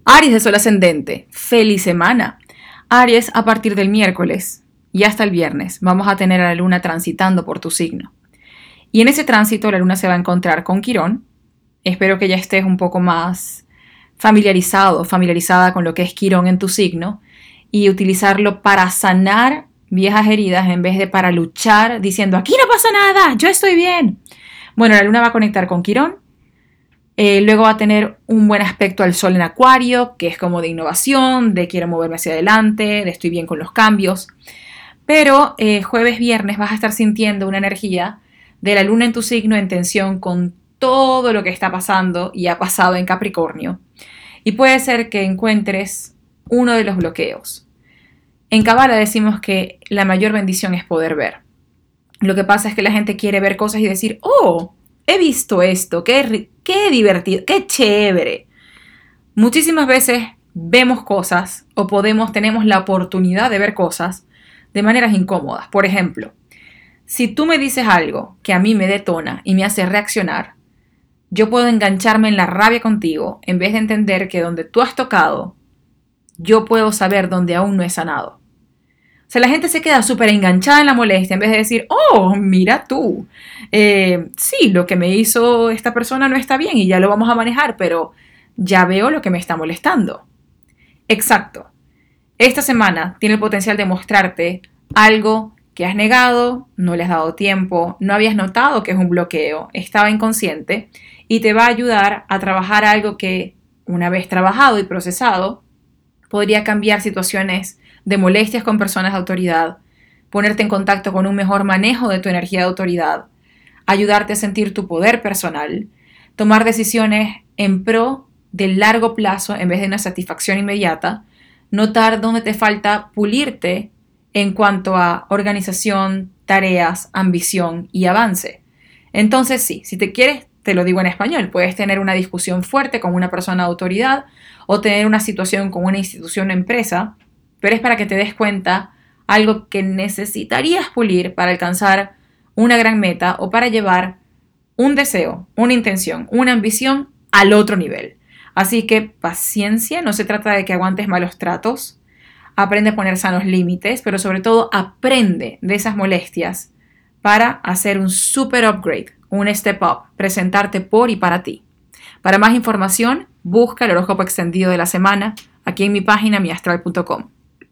Aries de Sol ascendente, feliz semana. Aries, a partir del miércoles y hasta el viernes vamos a tener a la luna transitando por tu signo. Y en ese tránsito la luna se va a encontrar con Quirón. Espero que ya estés un poco más familiarizada con lo que es Quirón en tu signo y utilizarlo para sanar viejas heridas en vez de para luchar diciendo aquí no pasa nada, yo estoy bien. Bueno, la luna va a conectar con Quirón. Luego va a tener un buen aspecto al sol en Acuario, que es como de innovación, de quiero moverme hacia adelante, de estoy bien con los cambios. Pero jueves, viernes vas a estar sintiendo una energía de la luna en tu signo en tensión con todo lo que está pasando y ha pasado en Capricornio. Y puede ser que encuentres uno de los bloqueos. En Cábala decimos que la mayor bendición es poder ver. Lo que pasa es que la gente quiere ver cosas y decir, oh, he visto esto, qué divertido, qué chévere. Muchísimas veces vemos cosas o tenemos la oportunidad de ver cosas de maneras incómodas. Por ejemplo, si tú me dices algo que a mí me detona y me hace reaccionar, yo puedo engancharme en la rabia contigo en vez de entender que donde tú has tocado, yo puedo saber dónde aún no he sanado. O sea, la gente se queda súper enganchada en la molestia en vez de decir, oh, mira tú, sí, lo que me hizo esta persona no está bien y ya lo vamos a manejar, pero ya veo lo que me está molestando. Exacto. Esta semana tiene el potencial de mostrarte algo que has negado, no le has dado tiempo, no habías notado que es un bloqueo, estaba inconsciente y te va a ayudar a trabajar algo que, una vez trabajado y procesado, podría cambiar situaciones de molestias con personas de autoridad, ponerte en contacto con un mejor manejo de tu energía de autoridad, ayudarte a sentir tu poder personal, tomar decisiones en pro del largo plazo en vez de una satisfacción inmediata, notar dónde te falta pulirte en cuanto a organización, tareas, ambición y avance. Entonces sí, si te quieres, te lo digo en español, puedes tener una discusión fuerte con una persona de autoridad o tener una situación con una institución o empresa, pero es para que te des cuenta algo que necesitarías pulir para alcanzar una gran meta o para llevar un deseo, una intención, una ambición al otro nivel. Así que paciencia, no se trata de que aguantes malos tratos, aprende a poner sanos límites, pero sobre todo aprende de esas molestias para hacer un super upgrade, un step up, presentarte por y para ti. Para más información, busca el horóscopo extendido de la semana aquí en mi página miastral.com.